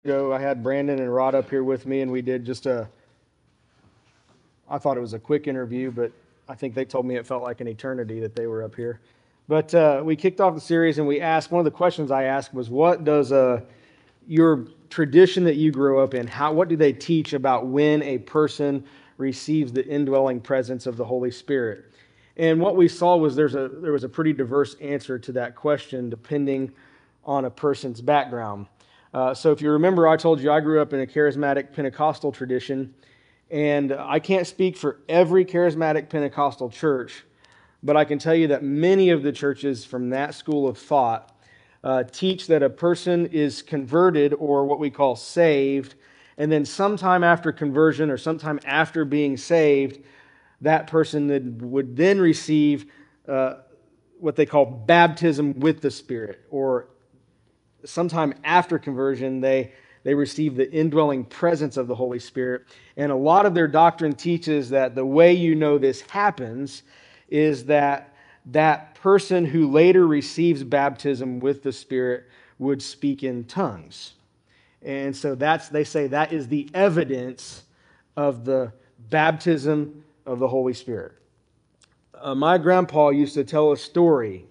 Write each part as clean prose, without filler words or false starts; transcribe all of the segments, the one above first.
I had Brandon and Rod up here with me, and we did I thought it was a quick interview, but I think they told me it felt like an eternity that they were up here. But we kicked off the series, and one of the questions I asked was, what does your tradition that you grew up in, what do they teach about when a person receives the indwelling presence of the Holy Spirit? And what we saw was there was a pretty diverse answer to that question depending on a person's background. So if you remember, I told you I grew up in a charismatic Pentecostal tradition, and I can't speak for every charismatic Pentecostal church, but I can tell you that many of the churches from that school of thought teach that a person is converted, or what we call saved, and then sometime after conversion or sometime after being saved, that person would then receive what they call baptism with the Spirit, or sometime after conversion, they receive the indwelling presence of the Holy Spirit. And a lot of their doctrine teaches that the way you know this happens is that that person who later receives baptism with the Spirit would speak in tongues. And so they say that is the evidence of the baptism of the Holy Spirit. My grandpa used to tell a story.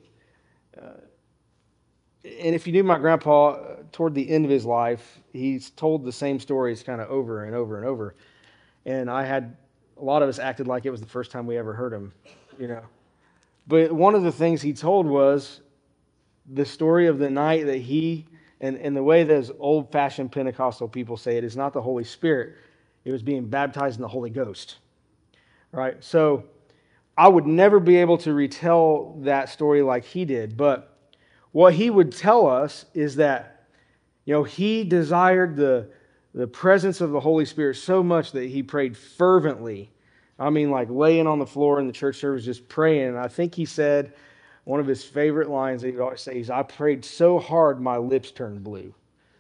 And if you knew my grandpa, toward the end of his life, he's told the same stories kind of over and over and over. And a lot of us acted like it was the first time we ever heard him, you know. But one of the things he told was the story of the night that and the way those old-fashioned Pentecostal people say it, is not the Holy Spirit. It was being baptized in the Holy Ghost, right? So I would never be able to retell that story like he did, but what he would tell us is that, he desired the presence of the Holy Spirit so much that he prayed fervently. I mean, like laying on the floor in the church service just praying. And I think he said one of his favorite lines that he'd always say is, "I prayed so hard my lips turned blue."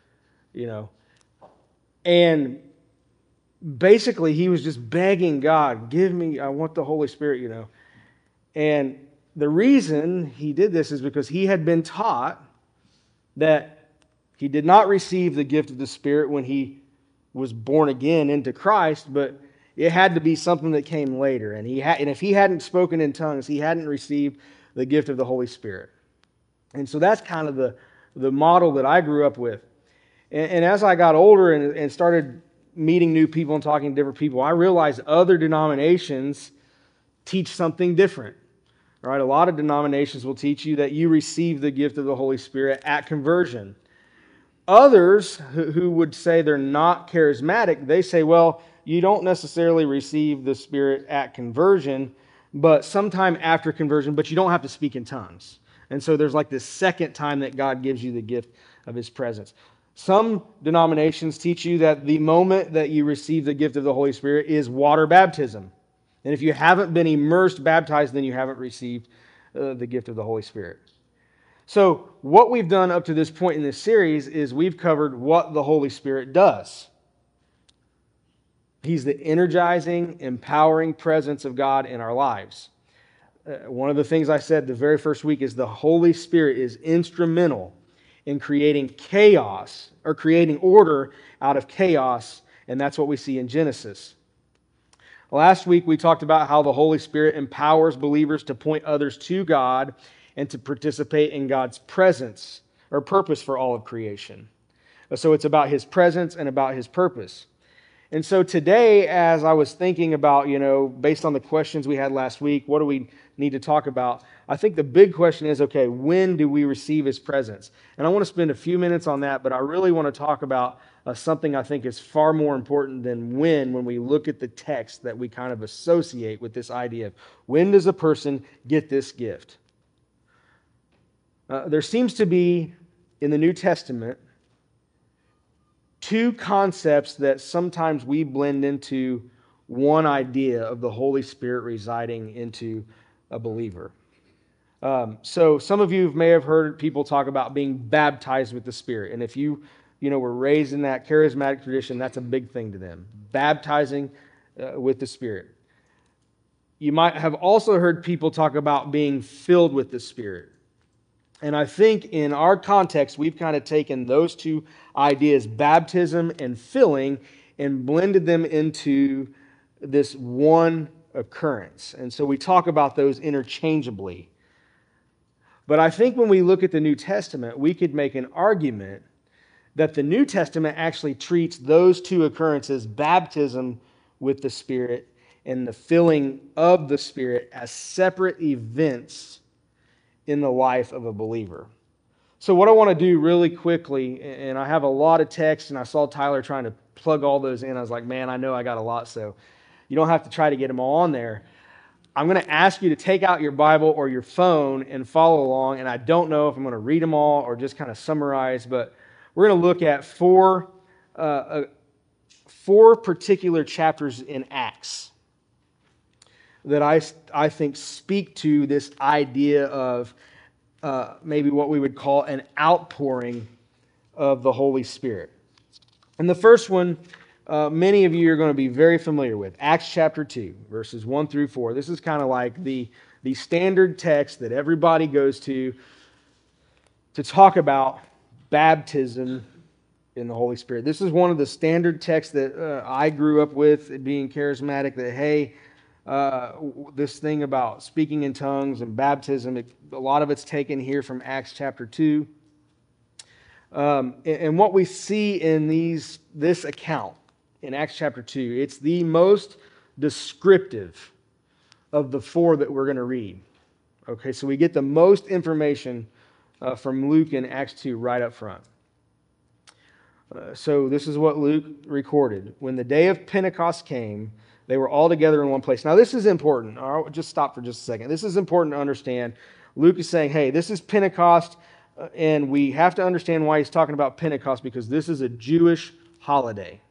And basically he was just begging God, I want the Holy Spirit. And the reason he did this is because he had been taught that he did not receive the gift of the Spirit when he was born again into Christ, but it had to be something that came later. And if he hadn't spoken in tongues, he hadn't received the gift of the Holy Spirit. And so that's kind of the model that I grew up with. And as I got older and started meeting new people and talking to different people, I realized other denominations teach something different. Right? A lot of denominations will teach you that you receive the gift of the Holy Spirit at conversion. Others who would say they're not charismatic, they say, well, you don't necessarily receive the Spirit at conversion, but sometime after conversion, but you don't have to speak in tongues. And so there's like this second time that God gives you the gift of His presence. Some denominations teach you that the moment that you receive the gift of the Holy Spirit is water baptism. And if you haven't been immersed, baptized, then you haven't received the gift of the Holy Spirit. So what we've done up to this point in this series is we've covered what the Holy Spirit does. He's the energizing, empowering presence of God in our lives. One of the things I said the very first week is the Holy Spirit is instrumental in creating chaos, or creating order out of chaos, and that's what we see in Genesis. Last week, we talked about how the Holy Spirit empowers believers to point others to God and to participate in God's presence or purpose for all of creation. So it's about His presence and about His purpose. And so today, as I was thinking about, based on the questions we had last week, what do we need to talk about? I think the big question is, okay, when do we receive His presence? And I want to spend a few minutes on that, but I really want to talk about something I think is far more important than when we look at the text that we kind of associate with this idea of when does a person get this gift? There seems to be, in the New Testament, two concepts that sometimes we blend into one idea of the Holy Spirit residing into a believer. So some of you may have heard people talk about being baptized with the Spirit. And if you were raised in that charismatic tradition, that's a big thing to them. Baptizing with the Spirit. You might have also heard people talk about being filled with the Spirit. And I think in our context, we've kind of taken those two ideas, baptism and filling, and blended them into this one occurrence. And so we talk about those interchangeably. But I think when we look at the New Testament, we could make an argument that the New Testament actually treats those two occurrences, baptism with the Spirit and the filling of the Spirit, as separate events in the life of a believer. So what I want to do really quickly, and I have a lot of text, and I saw Tyler trying to plug all those in. I was like, man, I know I got a lot, so you don't have to try to get them all on there. I'm going to ask you to take out your Bible or your phone and follow along, and I don't know if I'm going to read them all or just kind of summarize, but we're going to look at four particular chapters in Acts that I think speak to this idea of maybe what we would call an outpouring of the Holy Spirit. And the first one, many of you are going to be very familiar with, Acts chapter 2, verses 1 through 4. This is kind of like the standard text that everybody goes to talk about baptism in the Holy Spirit. This is one of the standard texts that I grew up with, being charismatic, that, hey, this thing about speaking in tongues and baptism, a lot of it's taken here from Acts chapter 2. And what we see in this account in Acts chapter 2, it's the most descriptive of the four that we're going to read. Okay, so we get the most information from Luke in Acts 2 right up front. So this is what Luke recorded. When the day of Pentecost came, they were all together in one place. Now this is important. I'll just stop for just a second. This is important to understand. Luke is saying, hey, this is Pentecost, and we have to understand why he's talking about Pentecost, because this is a Jewish holiday.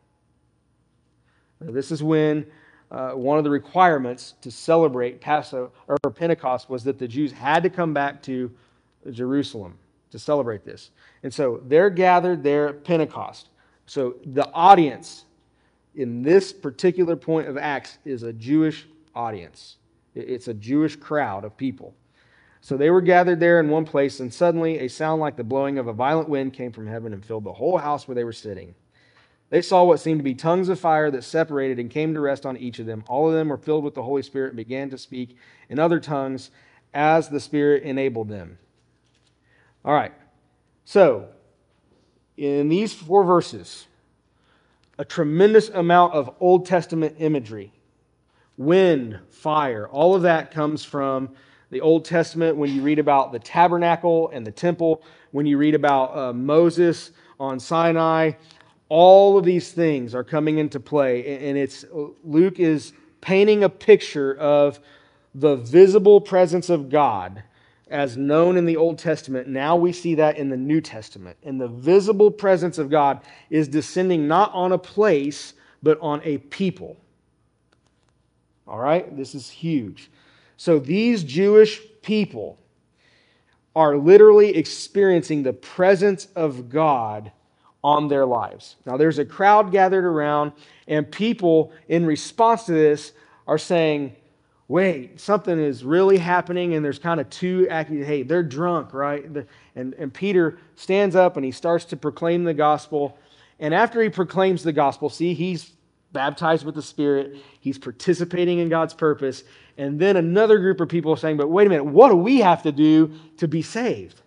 Now, this is when one of the requirements to celebrate Passover or Pentecost was that the Jews had to come back to Jerusalem to celebrate this. And so they're gathered there at Pentecost. So the audience in this particular point of Acts is a Jewish audience. It's a Jewish crowd of people. So they were gathered there in one place, and suddenly a sound like the blowing of a violent wind came from heaven and filled the whole house where they were sitting. They saw what seemed to be tongues of fire that separated and came to rest on each of them. All of them were filled with the Holy Spirit and began to speak in other tongues as the Spirit enabled them. All right. So, in these 4 verses, a tremendous amount of Old Testament imagery. Wind, fire, all of that comes from the Old Testament when you read about the tabernacle and the temple, when you read about Moses on Sinai. All of these things are coming into play, and Luke is painting a picture of the visible presence of God as known in the Old Testament. Now we see that in the New Testament. And the visible presence of God is descending not on a place, but on a people. All right? This is huge. So these Jewish people are literally experiencing the presence of God on their lives. Now there's a crowd gathered around, and people in response to this are saying, wait, something is really happening, and there's kind of two acting, hey, they're drunk, right? And Peter stands up and he starts to proclaim the gospel. And after he proclaims the gospel, see, he's baptized with the Spirit. He's participating in God's purpose. And then another group of people are saying, but wait a minute, what do we have to do to be saved?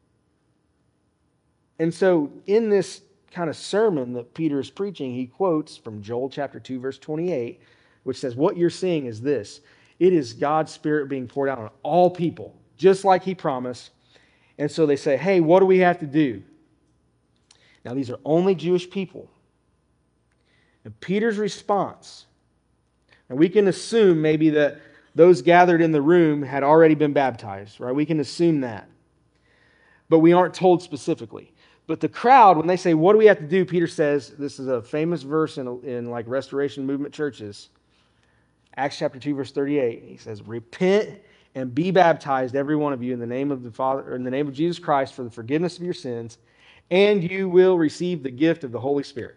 And so in this kind of sermon that Peter is preaching, he quotes from Joel chapter 2, verse 28, which says, what you're seeing is this. It is God's Spirit being poured out on all people, just like He promised. And so they say, hey, what do we have to do? Now, these are only Jewish people. And Peter's response, and we can assume maybe that those gathered in the room had already been baptized, right? We can assume that. But we aren't told specifically. But the crowd, when they say, what do we have to do? Peter says, this is a famous verse in like Restoration Movement churches, Acts chapter 2, verse 38, he says, repent and be baptized, every one of you, in the name of the Father, or in the name of Jesus Christ, for the forgiveness of your sins, and you will receive the gift of the Holy Spirit.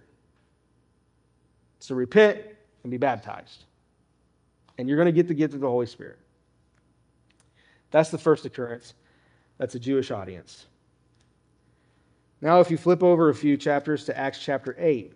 So repent and be baptized. And you're going to get the gift of the Holy Spirit. That's the first occurrence. That's a Jewish audience. Now, if you flip over a few chapters to Acts chapter 8,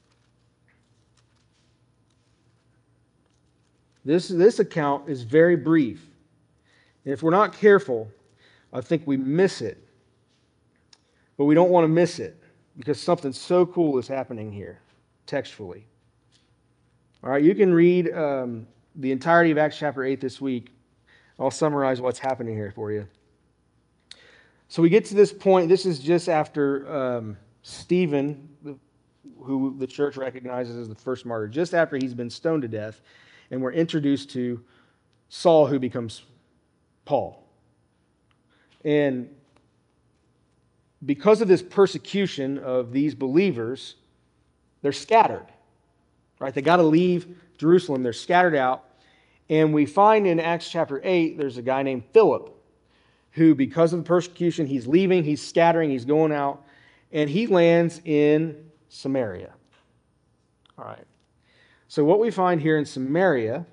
this account is very brief. And if we're not careful, I think we miss it. But we don't want to miss it because something so cool is happening here, textually. All right, you can read the entirety of Acts chapter 8 this week. I'll summarize what's happening here for you. So we get to this point. This is just after Stephen, who the church recognizes as the first martyr, just after he's been stoned to death, and we're introduced to Saul, who becomes Paul. And because of this persecution of these believers, they're scattered. Right? They got to leave Jerusalem. They're scattered out. And we find in Acts chapter 8, there's a guy named Philip, who, because of the persecution, he's leaving, he's scattering, he's going out, and he lands in Samaria. All right. So what we find here in Samaria,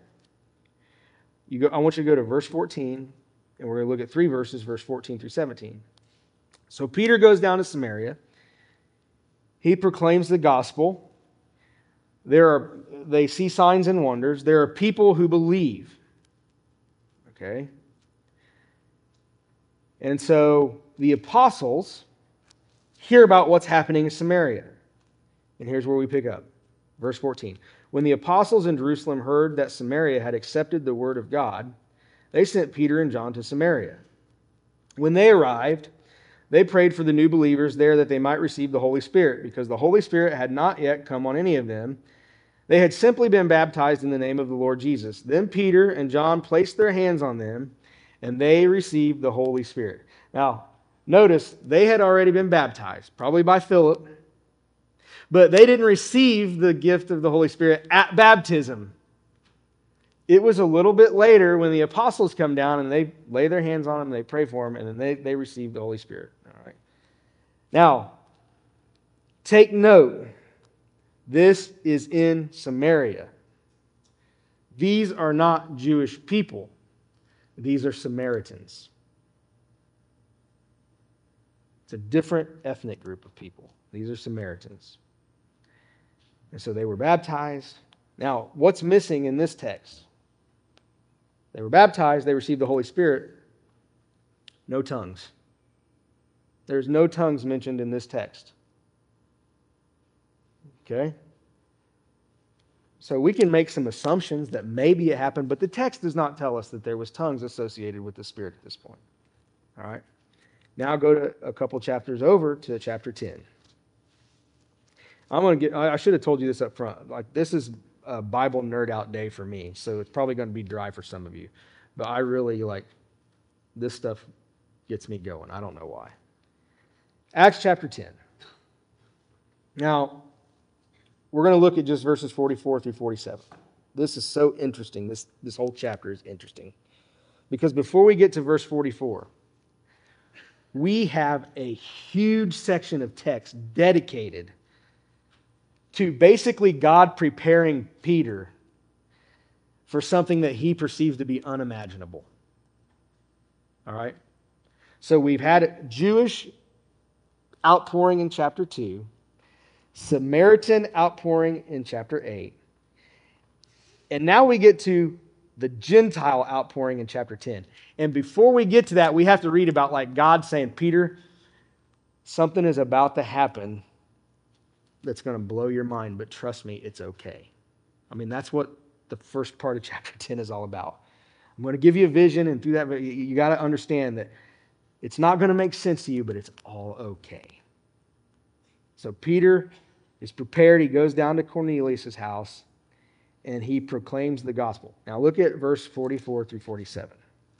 I want you to go to verse 14, and we're going to look at 3 verses, verse 14 through 17. So Peter goes down to Samaria. He proclaims the gospel. They see signs and wonders. There are people who believe. Okay? And so the apostles hear about what's happening in Samaria. And here's where we pick up. Verse 14. When the apostles in Jerusalem heard that Samaria had accepted the word of God, they sent Peter and John to Samaria. When they arrived, they prayed for the new believers there that they might receive the Holy Spirit, because the Holy Spirit had not yet come on any of them. They had simply been baptized in the name of the Lord Jesus. Then Peter and John placed their hands on them, and they received the Holy Spirit. Now, notice they had already been baptized, probably by Philip, but they didn't receive the gift of the Holy Spirit at baptism. It was a little bit later when the apostles come down and they lay their hands on them, they pray for them, and then they receive the Holy Spirit. All right. Now, take note. This is in Samaria. These are not Jewish people. These are Samaritans. It's a different ethnic group of people. These are Samaritans. And so they were baptized. Now, what's missing in this text? They were baptized, they received the Holy Spirit. No tongues. There's no tongues mentioned in this text. Okay? So we can make some assumptions that maybe it happened, but the text does not tell us that there was tongues associated with the Spirit at this point. All right? Now go to a couple chapters over to chapter 10. I should have told you this up front. Like, this is a Bible nerd out day for me, so it's probably going to be dry for some of you. But I really this stuff gets me going. I don't know why. Acts chapter 10. Now, we're going to look at just verses 44 through 47. This is so interesting. This whole chapter is interesting. Because before we get to verse 44, we have a huge section of text dedicated to basically God preparing Peter for something that he perceives to be unimaginable. All right? So we've had a Jewish outpouring in chapter 2, Samaritan outpouring in chapter 8, and now we get to the Gentile outpouring in chapter 10. And before we get to that, we have to read about God saying, Peter, something is about to happen that's going to blow your mind, but trust me, it's okay. I mean, that's what the first part of chapter 10 is all about. I'm going to give you a vision, and through that, you got to understand that it's not going to make sense to you, but it's all okay. So Peter is prepared. He goes down to Cornelius' house, and he proclaims the gospel. Now look at verse 44 through 47.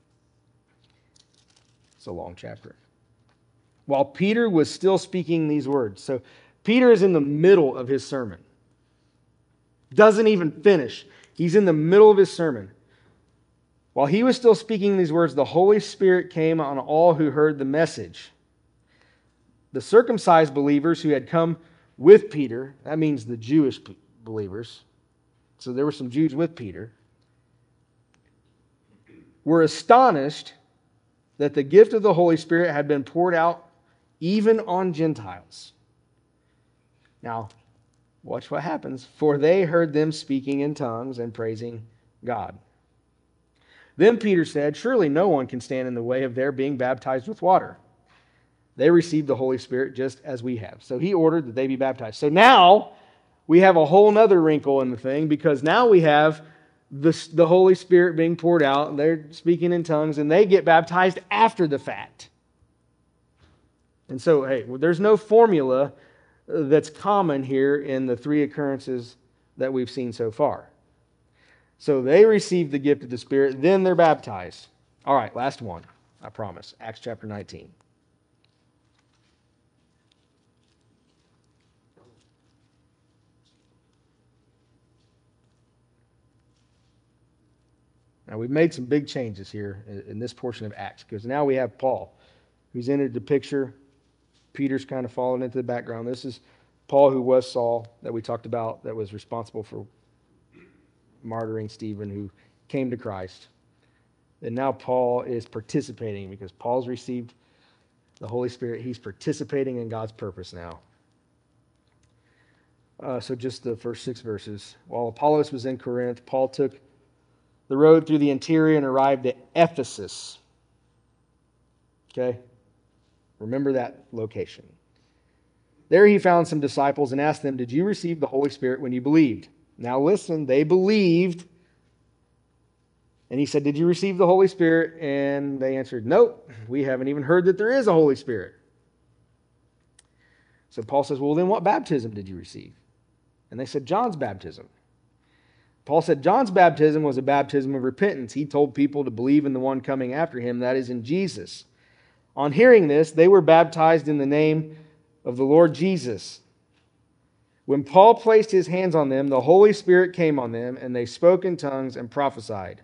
It's a long chapter. While Peter was still speaking these words. So Peter is in the middle of his sermon. Doesn't even finish. He's in the middle of his sermon. While he was still speaking these words, the Holy Spirit came on all who heard the message. The circumcised believers who had come with Peter, that means the Jewish believers, so there were some Jews with Peter, were astonished that the gift of the Holy Spirit had been poured out even on Gentiles. Now, watch what happens. For they heard them speaking in tongues and praising God. Then Peter said, surely no one can stand in the way of their being baptized with water. They received the Holy Spirit just as we have. So he ordered that they be baptized. So now we have a whole nother wrinkle in the thing, because now we have the Holy Spirit being poured out, and they're speaking in tongues, and they get baptized after the fact. And so, hey, there's no formula that's common here in the three occurrences that we've seen so far. So they receive the gift of the Spirit, then they're baptized. All right, last one, I promise. Acts chapter 19. Now, we've made some big changes here in this portion of Acts, because now we have Paul, who's entered the picture. Peter's kind of fallen into the background. This is Paul, who was Saul, that we talked about, that was responsible for martyring Stephen, who came to Christ. And now Paul is participating, because Paul's received the Holy Spirit. He's participating in God's purpose now. So just the first 6 verses. While Apollos was in Corinth, Paul took the road through the interior and arrived at Ephesus. Okay? Remember that location. There he found some disciples and asked them, did you receive the Holy Spirit when you believed? Now listen, they believed. And he said, did you receive the Holy Spirit? And they answered, nope, we haven't even heard that there is a Holy Spirit. So Paul says, well, then what baptism did you receive? And they said, John's baptism. Paul said John's baptism was a baptism of repentance. He told people to believe in the one coming after him, that is, in Jesus. On hearing this, they were baptized in the name of the Lord Jesus. When Paul placed his hands on them, the Holy Spirit came on them, and they spoke in tongues and prophesied.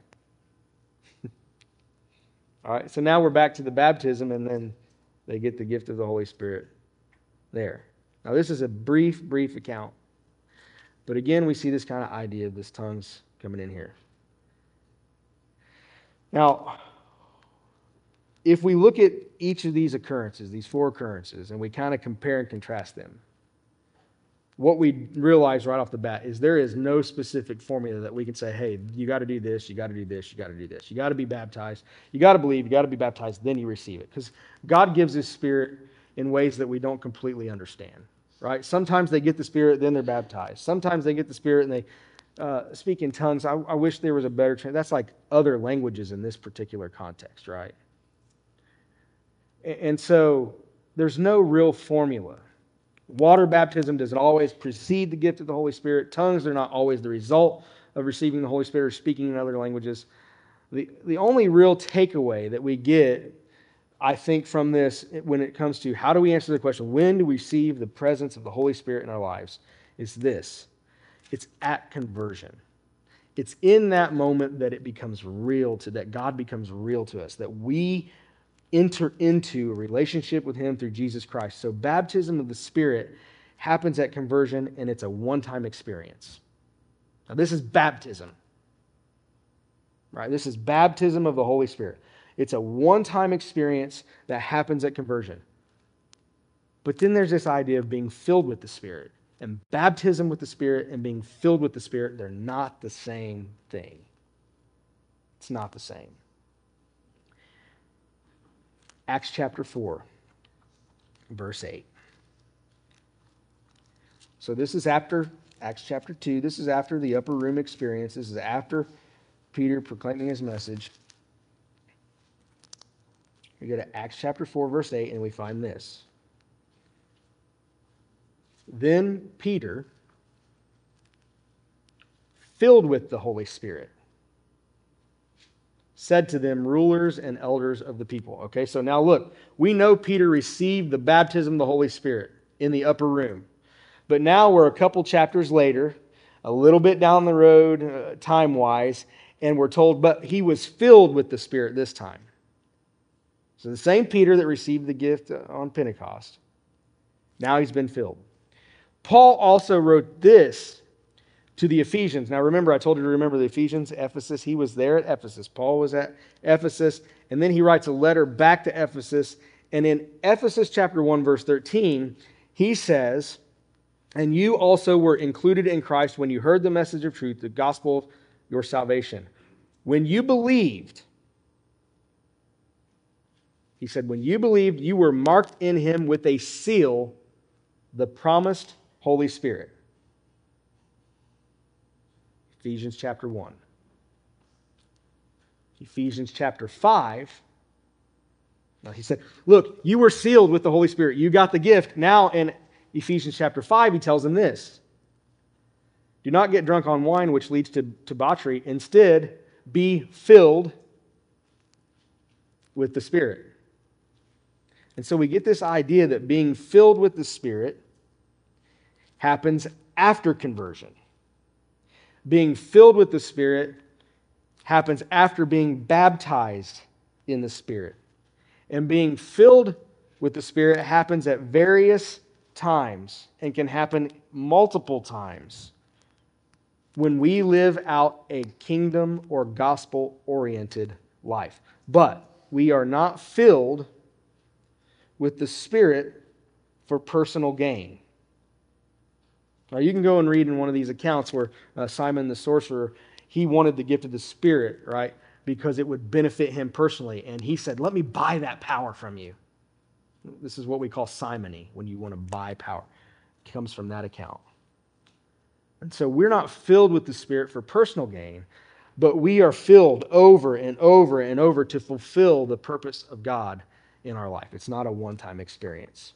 All right, so now we're back to the baptism, and then they get the gift of the Holy Spirit there. Now, this is a brief account. But again, we see this kind of idea of this tongues coming in here. Now, if we look at each of these occurrences, these 4 occurrences, and we kind of compare and contrast them, what we realize right off the bat is there is no specific formula that we can say, hey, you got to do this, you got to do this, you got to do this. You got to be baptized, you got to believe, you got to be baptized, then you receive it. Because God gives His Spirit in ways that we don't completely understand. Right? Sometimes they get the Spirit, then they're baptized. Sometimes they get the Spirit and they speak in tongues. I wish there was a better translation. That's like other languages in this particular context, right? And so there's no real formula. Water baptism doesn't always precede the gift of the Holy Spirit. Tongues are not always the result of receiving the Holy Spirit or speaking in other languages. The only real takeaway that we get, I think, from this, when it comes to how do we answer the question, when do we receive the presence of the Holy Spirit in our lives, is this. It's at conversion. It's in that moment that it becomes real, that God becomes real to us, that we enter into a relationship with Him through Jesus Christ. So baptism of the Spirit happens at conversion, and it's a one-time experience. Now, this is baptism. Right? This is baptism of the Holy Spirit. It's a one-time experience that happens at conversion. But then there's this idea of being filled with the Spirit. And baptism with the Spirit and being filled with the Spirit, they're not the same thing. It's not the same. Acts chapter 4, verse 8. So this is after Acts chapter 2. This is after the upper room experience. This is after Peter proclaiming his message. We go to Acts chapter 4, verse 8, and we find this. Then Peter, filled with the Holy Spirit, said to them, rulers and elders of the people. Okay, so now look, we know Peter received the baptism of the Holy Spirit in the upper room. But now we're a couple chapters later, a little bit down the road time-wise, and we're told, but he was filled with the Spirit this time. So the same Peter that received the gift on Pentecost, now he's been filled. Paul also wrote this to the Ephesians. Now remember, I told you to remember the Ephesians, Ephesus. He was there at Ephesus. Paul was at Ephesus. And then he writes a letter back to Ephesus. And in Ephesus chapter 1, verse 13, he says, "And you also were included in Christ when you heard the message of truth, the gospel of your salvation. When you believed," he said, "when you believed, you were marked in him with a seal, the promised Holy Spirit." Ephesians chapter 1. Ephesians chapter 5. Now he said, look, you were sealed with the Holy Spirit. You got the gift. Now in Ephesians chapter 5, he tells them this: "Do not get drunk on wine, which leads to debauchery. Instead, be filled with the Spirit." And so we get this idea that being filled with the Spirit happens after conversion. Being filled with the Spirit happens after being baptized in the Spirit. And being filled with the Spirit happens at various times and can happen multiple times when we live out a kingdom or gospel-oriented life. But we are not filled with the Spirit for personal gain. Now, you can go and read in one of these accounts where Simon the sorcerer, he wanted the gift of the Spirit, right? Because it would benefit him personally. And he said, "Let me buy that power from you." This is what we call simony, when you want to buy power. It comes from that account. And so we're not filled with the Spirit for personal gain, but we are filled over and over and over to fulfill the purpose of God in our life. It's not a one-time experience.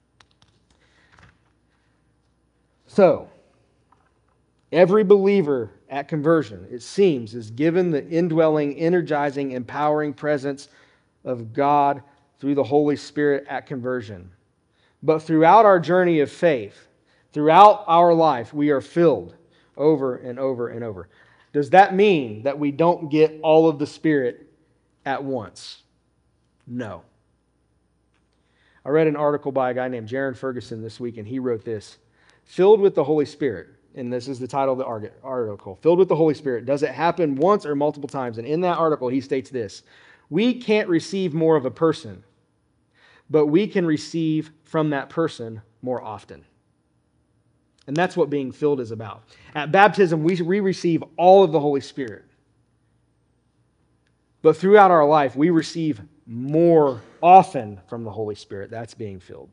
So, every believer at conversion, it seems, is given the indwelling, energizing, empowering presence of God through the Holy Spirit at conversion. But throughout our journey of faith, throughout our life, we are filled over and over and over. Does that mean that we don't get all of the Spirit at once? No. I read an article by a guy named Jaron Ferguson this week, and he wrote this: "Filled with the Holy Spirit," and this is the title of the article, "Filled with the Holy Spirit, does it happen once or multiple times?" And in that article, he states this: "We can't receive more of a person, but we can receive from that person more often." And that's what being filled is about. At baptism, we receive all of the Holy Spirit. But throughout our life, we receive more often from the Holy Spirit. That's being filled.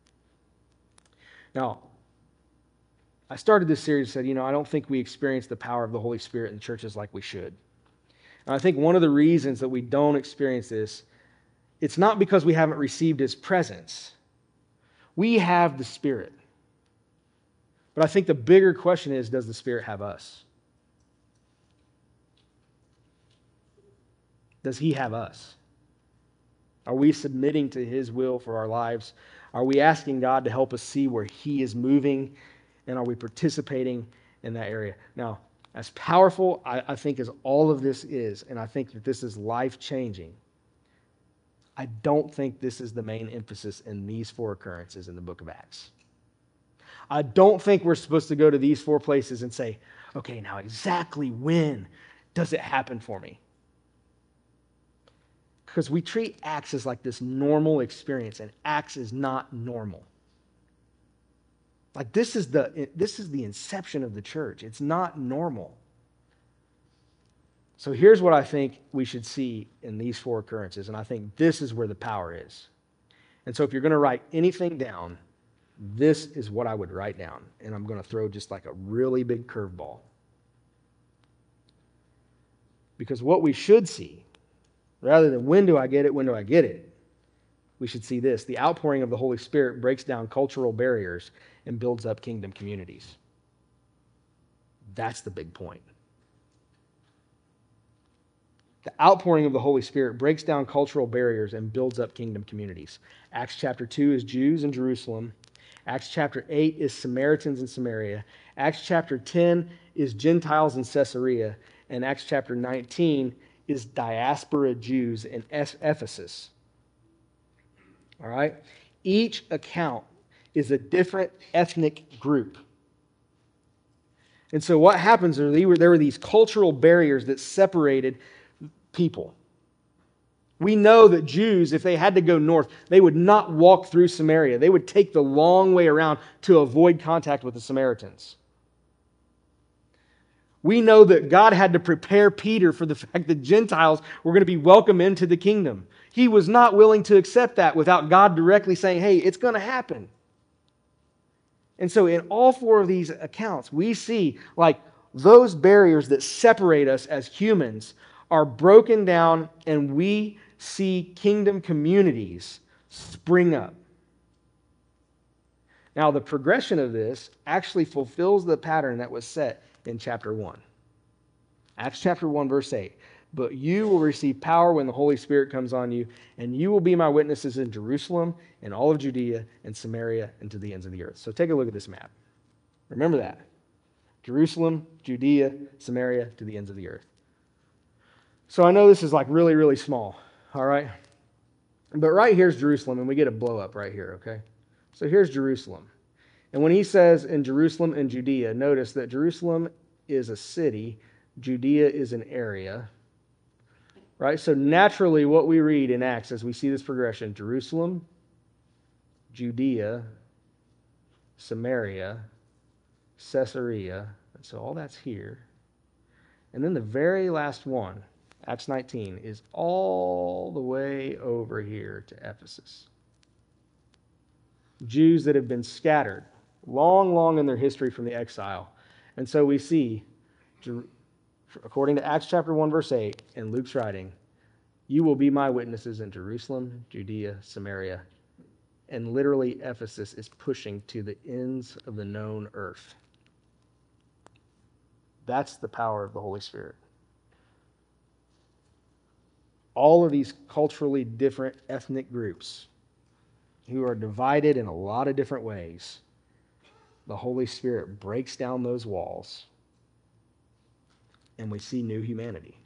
Now, I started this series and said, I don't think we experience the power of the Holy Spirit in churches like we should. And I think one of the reasons that we don't experience this, it's not because we haven't received His presence. We have the Spirit. But I think the bigger question is, does the Spirit have us? Does He have us? Are we submitting to His will for our lives? Are we asking God to help us see where He is moving? And are we participating in that area? Now, as powerful, I think, as all of this is, and I think that this is life-changing, I don't think this is the main emphasis in these four occurrences in the book of Acts. I don't think we're supposed to go to these four places and say, okay, now exactly when does it happen for me? Because we treat Acts as like this normal experience, and Acts is not normal. Like this is the inception of the church. It's not normal. So here's what I think we should see in these four occurrences, and I think this is where the power is. And so if you're going to write anything down, this is what I would write down, and I'm going to throw just like a really big curveball. Because what we should see, rather than when do I get it, we should see this: the outpouring of the Holy Spirit breaks down cultural barriers and builds up kingdom communities. That's the big point. The outpouring of the Holy Spirit breaks down cultural barriers and builds up kingdom communities. Acts chapter 2 is Jews in Jerusalem. Acts chapter 8 is Samaritans in Samaria. Acts chapter 10 is Gentiles in Caesarea. And Acts chapter 19 is diaspora Jews in Ephesus. All right? Each account is a different ethnic group. And so what happens is there were these cultural barriers that separated people. We know that Jews, if they had to go north, they would not walk through Samaria. They would take the long way around to avoid contact with the Samaritans. We know that God had to prepare Peter for the fact that Gentiles were going to be welcome into the kingdom. He was not willing to accept that without God directly saying, hey, it's going to happen. And so in all four of these accounts, we see like those barriers that separate us as humans are broken down, and we see kingdom communities spring up. Now, the progression of this actually fulfills the pattern that was set in chapter 1. Acts chapter 1, verse 8. But you will receive power when the Holy Spirit comes on you, and you will be my witnesses in Jerusalem, and all of Judea, and Samaria, and to the ends of the earth. So take a look at this map. Remember that. Jerusalem, Judea, Samaria, to the ends of the earth. So I know this is like really, really small, all right? But right here's Jerusalem, and we get a blow up right here, okay? So here's Jerusalem. And when he says in Jerusalem and Judea, notice that Jerusalem is a city, Judea is an area, right? So naturally what we read in Acts as we see this progression, Jerusalem, Judea, Samaria, Caesarea, and so all that's here. And then the very last one, Acts 19, is all the way over here to Ephesus. Jews that have been scattered long, long in their history from the exile. And so we see, according to Acts chapter 1, verse 8, and Luke's writing, you will be my witnesses in Jerusalem, Judea, Samaria. And literally Ephesus is pushing to the ends of the known earth. That's the power of the Holy Spirit. All of these culturally different ethnic groups who are divided in a lot of different ways, the Holy Spirit breaks down those walls and we see new humanity.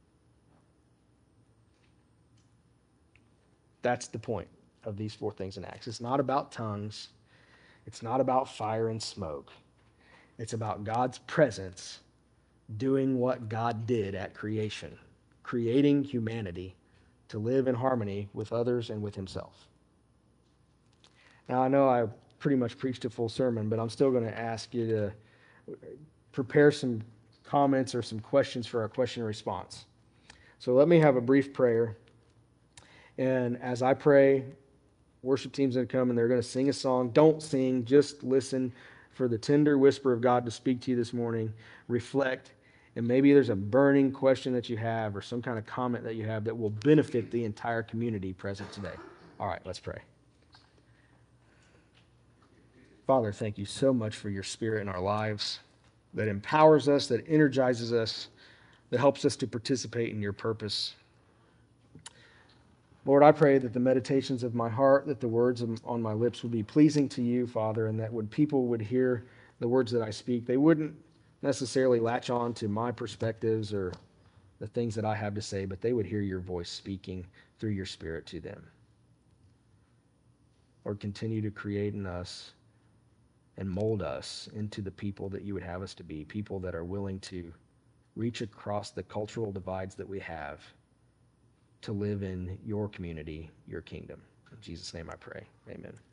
That's the point of these four things in Acts. It's not about tongues. It's not about fire and smoke. It's about God's presence doing what God did at creation, creating humanity to live in harmony with others and with himself. Now, I know I pretty much preached a full sermon, but I'm still going to ask you to prepare some comments or some questions for our question and response. So let me have a brief prayer. And as I pray, worship team's going to come and they're going to sing a song. Don't sing, just listen for the tender whisper of God to speak to you this morning. Reflect, and maybe there's a burning question that you have or some kind of comment that you have that will benefit the entire community present today. All right, let's pray. Father, thank you so much for your Spirit in our lives that empowers us, that energizes us, that helps us to participate in your purpose. Lord, I pray that the meditations of my heart, that the words on my lips would be pleasing to you, Father, and that when people would hear the words that I speak, they wouldn't necessarily latch on to my perspectives or the things that I have to say, but they would hear your voice speaking through your Spirit to them. Lord, continue to create in us and mold us into the people that you would have us to be, people that are willing to reach across the cultural divides that we have to live in your community, your kingdom. In Jesus' name I pray. Amen.